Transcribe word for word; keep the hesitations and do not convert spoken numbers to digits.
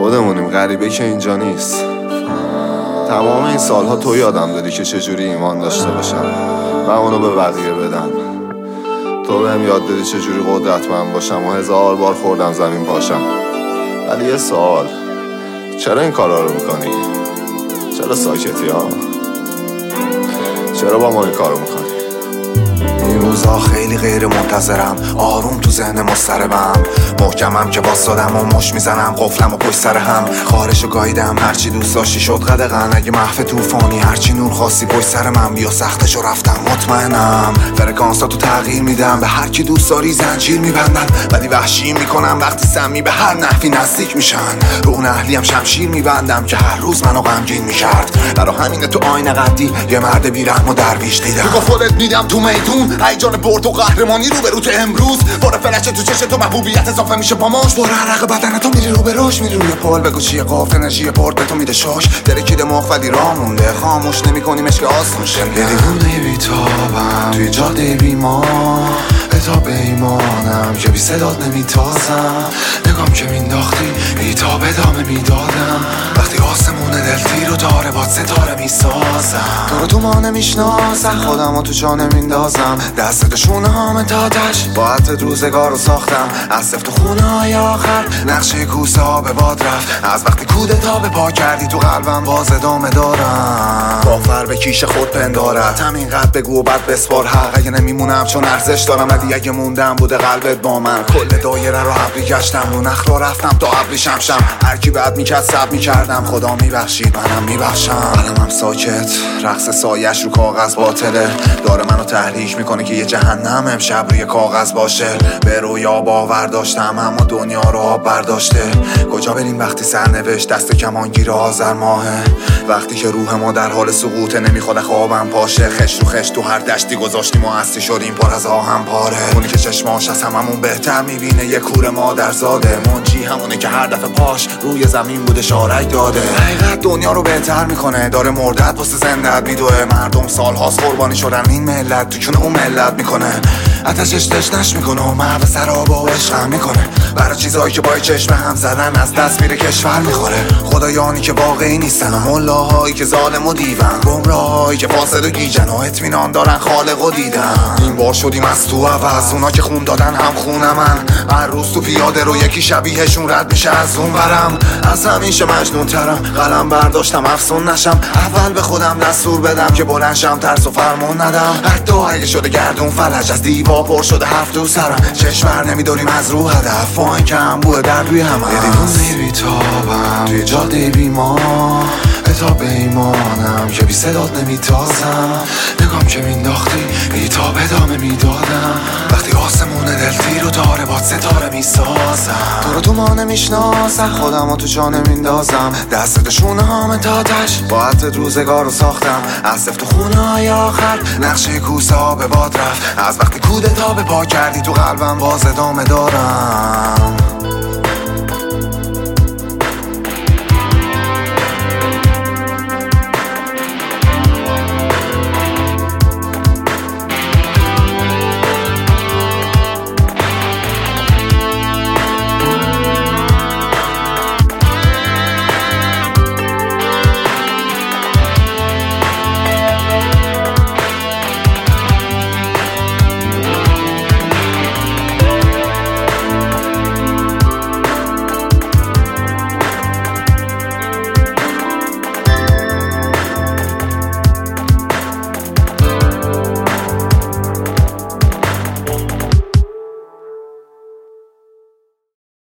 خودمونیم، غریبه که اینجا نیست. تمام این سالها تو یادم دادی که چجوری ایمان داشته باشم و اونو به بقیه بدم. تو بهم یاد دادی چجوری قدرتمند باشم و هزار بار خوردم زمین پاشم. ولی یه سوال، چرا این کارا رو میکنی؟ چرا ساکتی ها؟ چرا با ما این کارو میکنی؟ این روزا خیلی غیر منتظرم، آروم تو ذهن مضطربم، محکمم که واسادم و مش میزنم، قفلم و پشت سر هم خارشو گاییدم، هرچی دوست داشتی شد قدغن، اگه محو توفانی هرچی نور خواستی پشت سر من بیا، سختشو رفتم مطمئنم، فرکانساتو تغییر میدم، به هر کی دوست داری زنجیر میبندم، ولی وحشی میکنم وقتی سمی به هر نحوی نزدیک میشن، رو اون اهلیم شمشیر میبندم که هر روز منو غمگین میکرد، برا همینه تو آینه قدی یه مرد بیرحم و درویش دیدم، تو خودت میدم تو میدون هیجان برد و قهرمانی رو به روت امروز، باره فلش تو چش تو محبوبیت اضافه میشه با ماش، باره عرق بدن تو میری رو به روش، میری روی پل بگو چیه قاف، انرژی برد به تو میده شاش، درکید مخ ولی راه مونده، خاموش نمی‌کنی مشک آسون شنده، یه دیوونه بیتابم توی جاده بیمار، اتاب ایمانم که بی صدات نمیتازم، نگام که مینداختی بیتاب ادامه میدادم، وقتی آسمون دلتی رو داره باد ستاره میسازم، تو رو تو ما نمیشناسم، خودم رو تو جا نمیندازم، دست شونه هام تاتش با عطر روزگار رو ساختم، از سفت و خونه های آخر نقشه کوسه ها به باد رفت، از وقتی کودتا به پا کردی تو قلبم باز ادامه دارم، با فر به کیش خود پندارد، همین قد بگو و بعد بسپار حق، اگه نمیمونم چون ارزش دارم، ولی اگه موندم بوده قلبت با من، کل دایره رو ابری گشتم، رو نخلا رفتم تا ابری شمشم، هر کی بعد میکرد سب میکردم، خدا میبخشید منم میبخشم، قلمم ساکت رقص سایش رو کاغذ باطله، داره منو تحریک میکنه که یه جهنم امشب روی کاغذ باشه، به رویا باور داشتم اما دنیا رو آب برداشته، کجا بریم وقتی سرنوشت دست کمانگیر آذر ماهه، وقتی که روح ما در حال سقوطه نمیخواد خوابم پاشه، خش رو خش تو هر دشتی گذاشتیم و هستی شدیم پر از آهم پاره، اونی که چشماش از هممون بهتر میبینه یه کور مادرزاده، منجی همونه که هر دفعه پاش روی زمین بوده شارک داده، حقیقت دنیا رو بهتر میکنه، داره مردت واسه زندت میدوه، مردم سالهاست قربانی شدن این ملت تو چون اون ملت میکنه، آتشش تشنش میکنه و محو سرابا و عشقم میکنه، برای چیزایی که با چشم هم زدن از دست میره کشور میخوره، خدایانی که واقعی نیستن و ملاهایی که ظالم و دیون، گمراهایی که فاسد و گیجن و اطمینان دارن خالق و دیدن، این بار شدیم از تو عوض، اونا که خون دادن هم خون من، هر روز تو پیاده رو یکی شبیهشون رد میشه از اون برم، از همیشه مجنون ترم، قلم برداشتم افسون نشم، اول به خودم دستور بدم که بلنشم ترس و فرمون ندم، حتی اگه شده گردون فلج از دیوا پر شده حرف تو سرم، چشمر نمیداریم از رو هدف، با این که هم بوه در روی هم هست، یه دیوونه بیتابم توی جاده بیمار، اتاب ایمانم که بی صدات نمیتازم، نگام که مینداختی بیتاب ادامه میدادم، وقتی آسمون دلتی رو داره باد ستاره میسازم، تو رو تو ما نمیشناسم، خودم رو تو جا نمیندازم، دست شونه هام تاتش با عطر روزگار رو ساختم، از سفت و خونه های آخر نقشه کوسه ها به باد رفت، از وقتی کودتا به پا کردی تو قلبم باز ادامه دارم.